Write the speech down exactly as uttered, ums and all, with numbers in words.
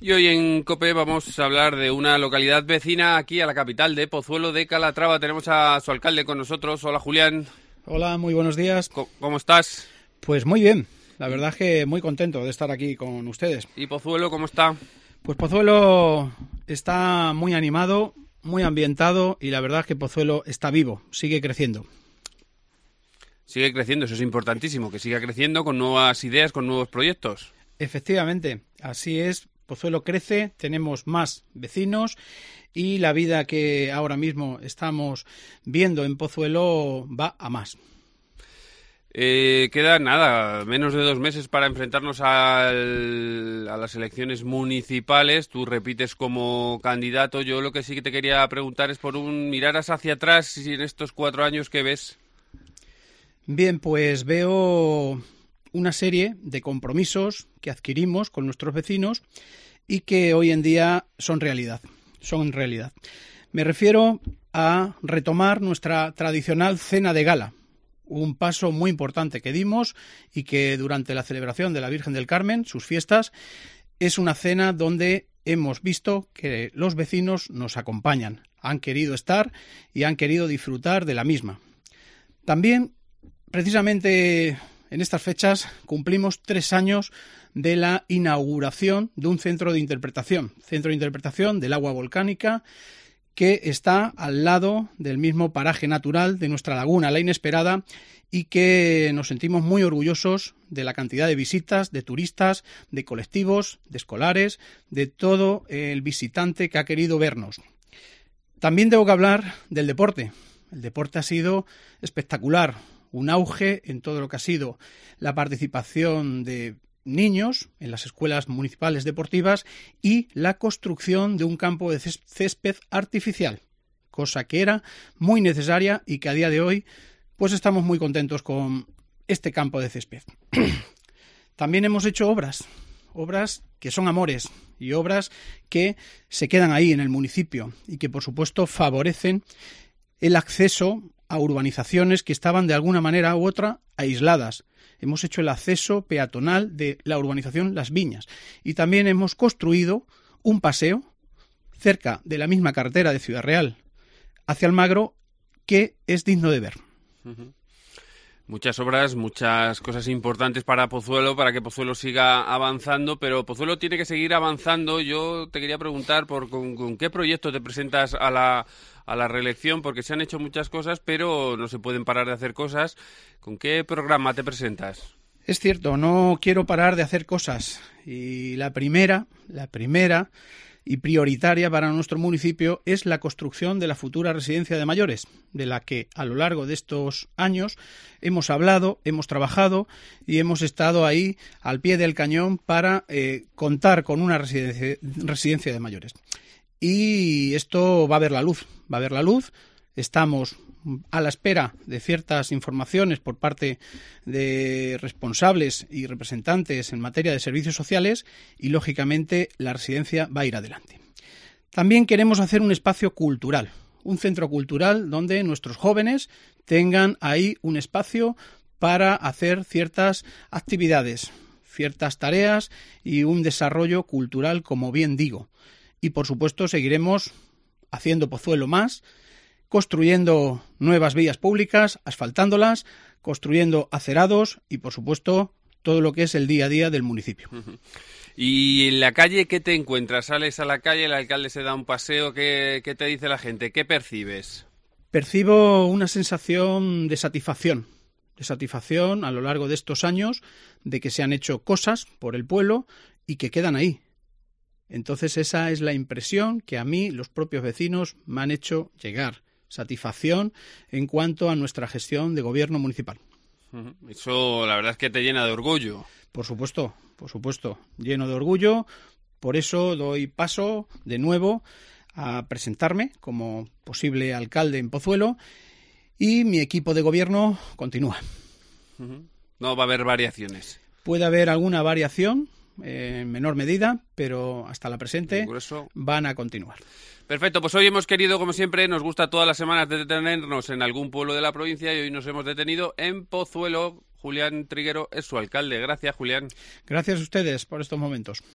Y hoy en COPE vamos a hablar de una localidad vecina aquí a la capital de Pozuelo de Calatrava. Tenemos a su alcalde con nosotros. Hola, Julián. Hola, muy buenos días. ¿Cómo estás? Pues muy bien. La verdad es que muy contento de estar aquí con ustedes. ¿Y Pozuelo cómo está? Pues Pozuelo está muy animado, muy ambientado y la verdad es que Pozuelo está vivo, sigue creciendo. Sigue creciendo, eso es importantísimo, que siga creciendo con nuevas ideas, con nuevos proyectos. Efectivamente, así es. Pozuelo crece, tenemos más vecinos y la vida que ahora mismo estamos viendo en Pozuelo va a más. Eh, queda nada, menos de dos meses para enfrentarnos al, a las elecciones municipales. Tú repites como candidato. Yo lo que sí que te quería preguntar es por un miraras hacia atrás y en estos cuatro años, ¿qué ves? Bien, pues veo una serie de compromisos que adquirimos con nuestros vecinos y que hoy en día son realidad, son realidad. Me refiero a retomar nuestra tradicional cena de gala, un paso muy importante que dimos y que durante la celebración de la Virgen del Carmen, sus fiestas, es una cena donde hemos visto que los vecinos nos acompañan, han querido estar y han querido disfrutar de la misma. También, precisamente en estas fechas, cumplimos tres años de la inauguración de un centro de interpretación, centro de interpretación del agua volcánica, que está al lado del mismo paraje natural de nuestra laguna, La Inesperada, y que nos sentimos muy orgullosos de la cantidad de visitas, de turistas, de colectivos, de escolares, de todo el visitante que ha querido vernos. También tengo que hablar del deporte. El deporte ha sido espectacular, un auge en todo lo que ha sido la participación de niños en las escuelas municipales deportivas y la construcción de un campo de césped artificial, cosa que era muy necesaria y que a día de hoy pues estamos muy contentos con este campo de césped. También hemos hecho obras, obras que son amores y obras que se quedan ahí en el municipio y que por supuesto favorecen el acceso a urbanizaciones que estaban de alguna manera u otra aisladas. Hemos hecho el acceso peatonal de la urbanización Las Viñas y también hemos construido un paseo cerca de la misma carretera de Ciudad Real hacia Almagro que es digno de ver. Uh-huh. Muchas obras, muchas cosas importantes para Pozuelo, para que Pozuelo siga avanzando, pero Pozuelo tiene que seguir avanzando. Yo te quería preguntar por con, con qué proyecto te presentas a la, a la reelección, porque se han hecho muchas cosas, pero no se pueden parar de hacer cosas. ¿Con qué programa te presentas? Es cierto, no quiero parar de hacer cosas. Y la primera, la primera y prioritaria para nuestro municipio es la construcción de la futura residencia de mayores, de la que a lo largo de estos años hemos hablado, hemos trabajado y hemos estado ahí al pie del cañón para eh, contar con una residencia, residencia de mayores. Y esto va a ver la luz, va a ver la luz. Estamos a la espera de ciertas informaciones por parte de responsables y representantes en materia de servicios sociales y, lógicamente, la residencia va a ir adelante. También queremos hacer un espacio cultural, un centro cultural donde nuestros jóvenes tengan ahí un espacio para hacer ciertas actividades, ciertas tareas y un desarrollo cultural, como bien digo. Y, por supuesto, seguiremos haciendo Pozuelo más, construyendo nuevas vías públicas, asfaltándolas, construyendo acerados y, por supuesto, todo lo que es el día a día del municipio. Uh-huh. ¿Y en la calle qué te encuentras? ¿Sales a la calle, el alcalde se da un paseo? ¿Qué, qué te dice la gente? ¿Qué percibes? Percibo una sensación de satisfacción, de satisfacción a lo largo de estos años, de que se han hecho cosas por el pueblo y que quedan ahí. Entonces esa es la impresión que a mí los propios vecinos me han hecho llegar. Satisfacción en cuanto a nuestra gestión de gobierno municipal. Eso la verdad es que te llena de orgullo. Por supuesto, por supuesto, lleno de orgullo. Por eso doy paso de nuevo a presentarme como posible alcalde en Pozuelo y mi equipo de gobierno continúa. No va a haber variaciones. Puede haber alguna variación en menor medida, pero hasta la presente van a continuar. Perfecto, pues hoy hemos querido, como siempre, nos gusta todas las semanas detenernos en algún pueblo de la provincia y hoy nos hemos detenido en Pozuelo. Julián Triguero es su alcalde. Gracias, Julián. Gracias a ustedes por estos momentos.